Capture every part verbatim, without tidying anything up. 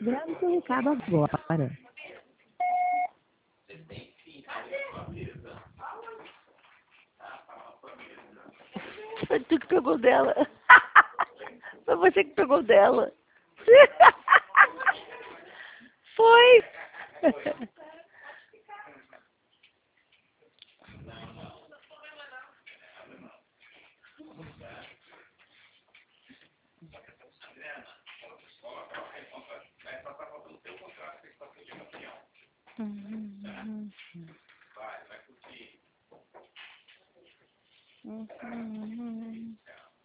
Grave seu recado agora. Foi tu que pegou dela. Foi você que pegou dela. Foi. Uhum. Uhum. Uhum.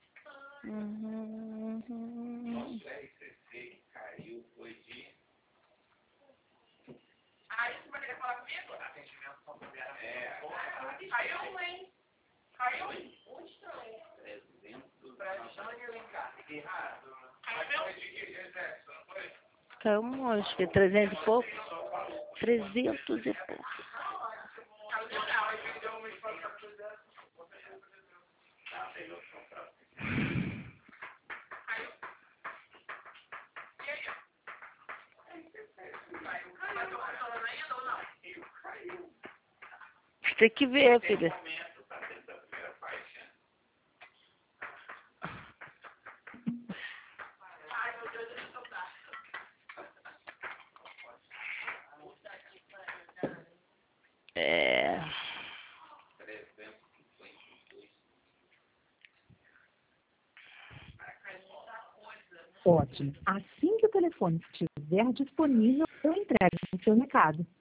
Uhum. Aí você vai querer falar comigo? Atendimento só mulher. É. Caiu, hein? Caiu? Onde estão? Pra Jane Alencar. Errado. Caiu um monte, que trezentos e pouco. Trezentos e pouco. Você tem que ver, filha. É. Ótimo. Assim que o telefone estiver disponível, eu entrego o seu recado.